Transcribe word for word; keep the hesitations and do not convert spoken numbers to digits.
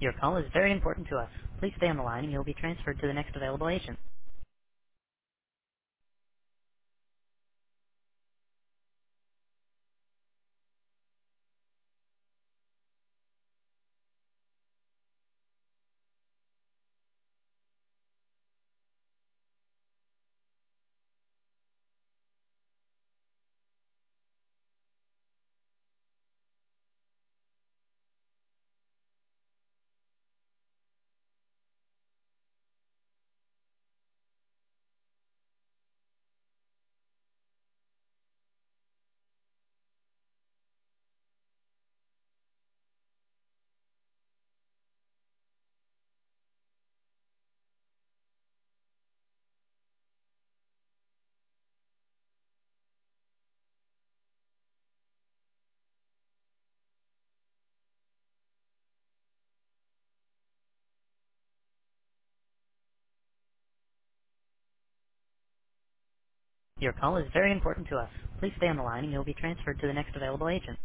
Your call is very important to us. Please stay on the line and you'll be transferred to the next available agent. Your call is very important to us. Please stay on the line and you'll be transferred to the next available agent.